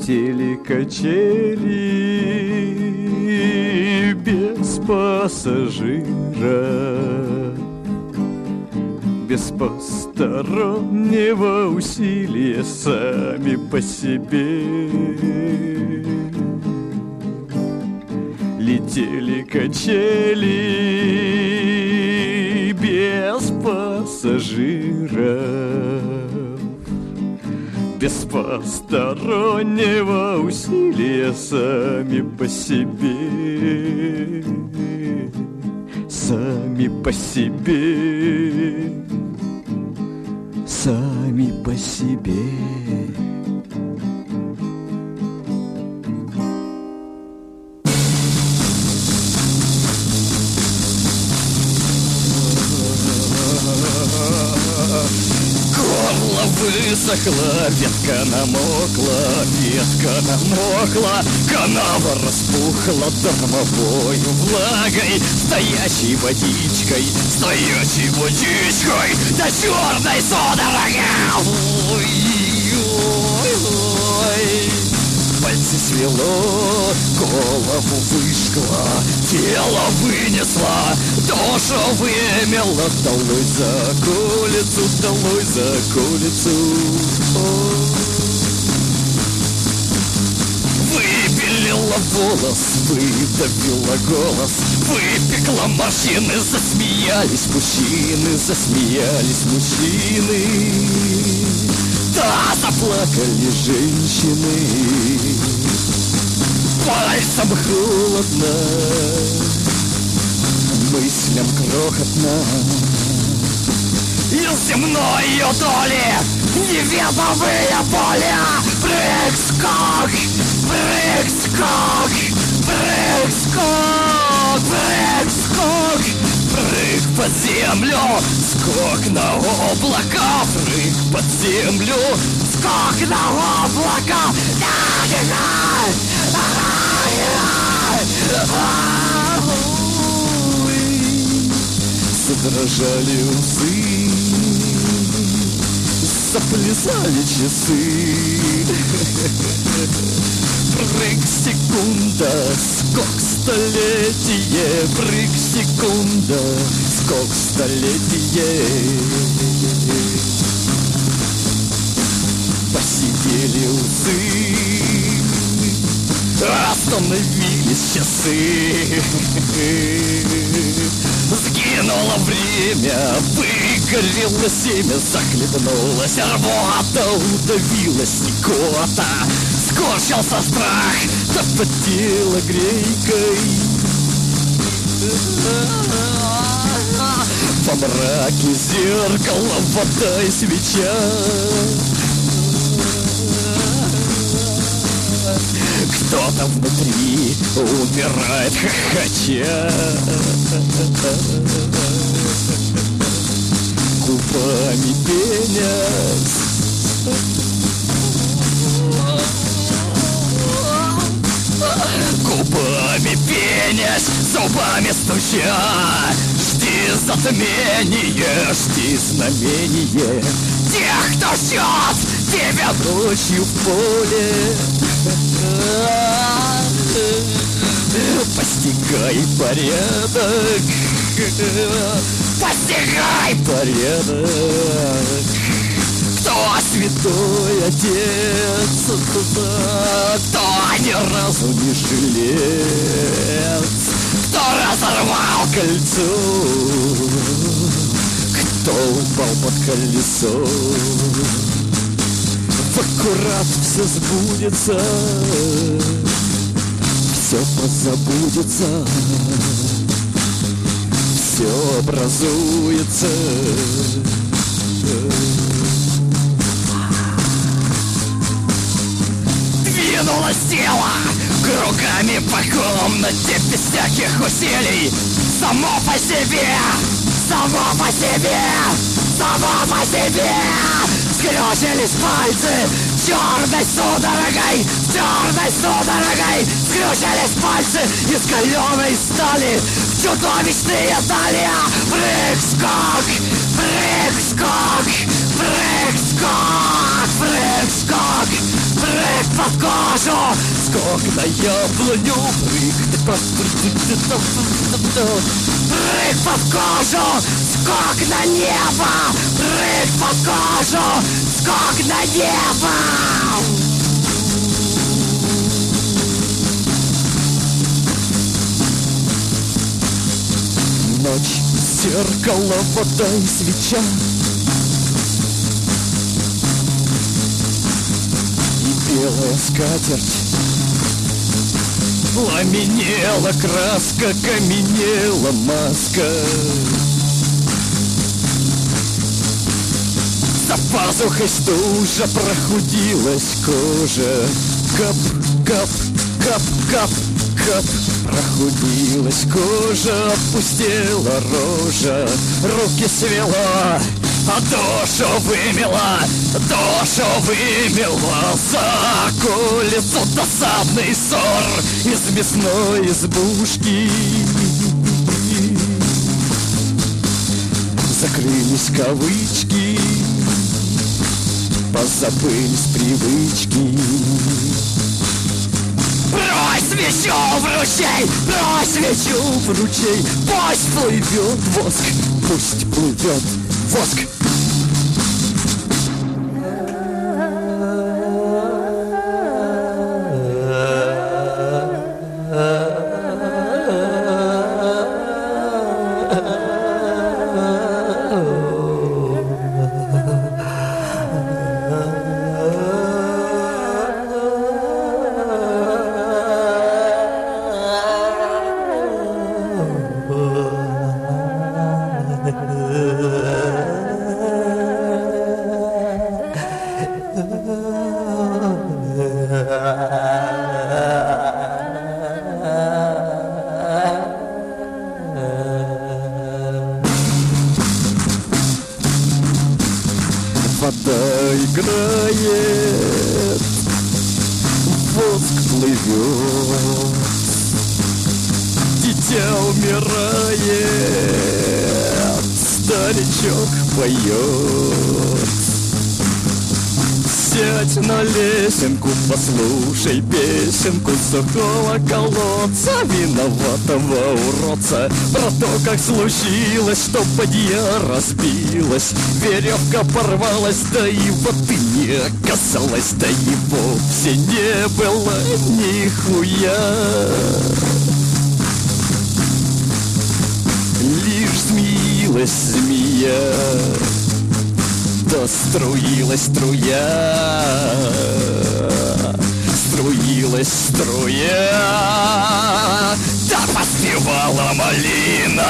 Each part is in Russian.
летели качели без пассажира, без постороннего усилия, сами по себе. Летели качели без пассажиров, без постороннего усилия, сами по себе, сами по себе, сами по себе. Высохла, ветка намокла, ветка намокла, канава распухла дармовою влагой, стоячей водичкой, стоячей водичкой, да черной судорогой. Пальцы свело, голову выжгла, тело вынесла, душу вымела, долой за околицу, долой за околицу. Выпилила волос, выдавила голос, выпекла морщины, засмеялись мужчины, засмеялись мужчины. Да, заплакали женщины, пальцем холодно, мыслям крохотно. Из земной ее доли неведомые поля. Прыг-скок, прыг-скок, прыг-скок, прыг-скок. Прыг под землю, скок на облака. Прыг под землю, скок на облака. Задрожали усы, заплясали часы. Прыг секунда, скок столетие. Прыг секунда, скок столетие. Посидели усы, остановились часы. Сгинуло время, выгорело семя, захлебнулась рвота, удавилась икота. Скорчился страх, запотело грейкой. Во мраке зеркало, вода и свеча. Кто-то внутри умирает хохоча. Губами пенясь, губами пенясь, зубами стуча. Жди затмение, жди знамение тех, кто ждет тебя ночью в поле. Постигай порядок, постигай порядок. Кто святой отец, кто ни разу не жилец, кто разорвал кольцо, кто упал под колесо. Аккурат все сбудется, все позабудется, все образуется. Двинулось тело кругами по комнате без всяких усилий. Само по себе, само по себе, само по себе. Скрючились пальцы черной судорогой, черной судорогой. Скрючились пальцы из каленой стали в чудовищные дали. Прыг-скок, прыг-скок, прыг-скок, прыг-скок, прыг-скок. прыг под кожу, скок на яблоню, прыг под кожу, скок на небо, прыг под кожу, скок на небо. Ночь, зеркало, вода и свеча, и белая скатерть. Пламенела краска, каменела маска. За пазухой стужа, прохудилась кожа. Кап, кап, кап, кап, кап. Прохудилась кожа, опустела рожа. Руки свела, а душу вымела, за околицу досадный ссор из мясной избушки. Закрылись кавычки, позабылись привычки. Брось свечу в ручей, брось свечу в ручей. Пусть плывет воск, пусть плывет воск. Вода играет, воск плывет, дитя умирает, старичок поет. Сядь на лесенку, послушай песенку сухого колодца, виноватого уродца. Про то, как случилось, что бадья разбилась, веревка порвалась, да и вот и не касалась, да и вовсе не было нихуя. Лишь змеилась змея, да струилась струя, струилась струя, да поспевала малина.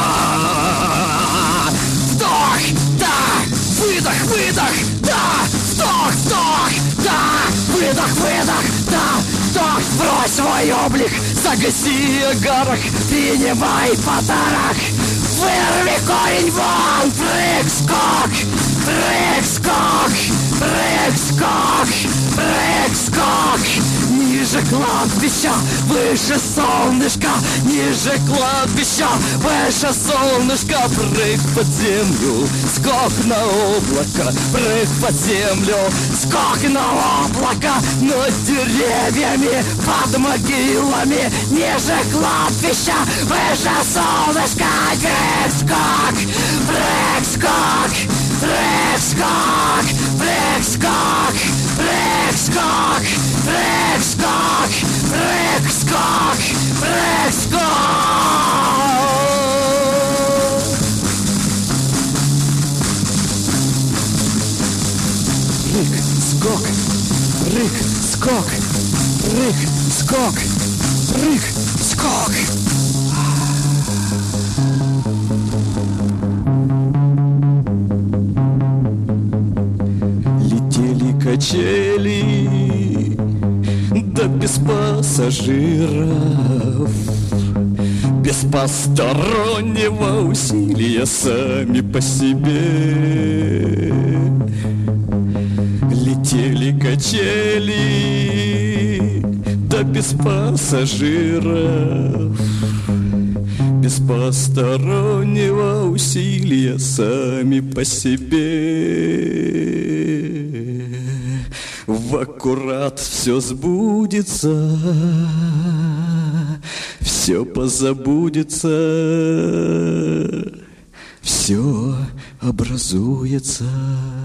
Вдох, да, выдох, выдох, да, вдох, вдох, да, выдох, выдох, да, вдох. Брось свой облик, загаси огарок, принимай подарок. Вырви корень вон, прыг-скок, прыг-скок, прыг-скок, прыг-скок. Ниже кладбища, выше солнышка, ниже кладбища, выше солнышка. Прыг под землю, скок на облако, прыг под землю, скок на облако. Над деревьями, под могилами, ниже кладбища, выше солнышка. Прыг-скок, прыг-скок, прыг-скок, прыг-скок, прыг-скок, прыг-скок, прыг-скок, прыг-скок. Прыг-скок, прыг-скок, прыг-скок, прыг-скок. Качели, да без пассажиров, без постороннего усилия, сами по себе. Летели качели, да без пассажиров, без постороннего усилия, сами по себе. в аккурат все сбудется, все позабудется, все образуется.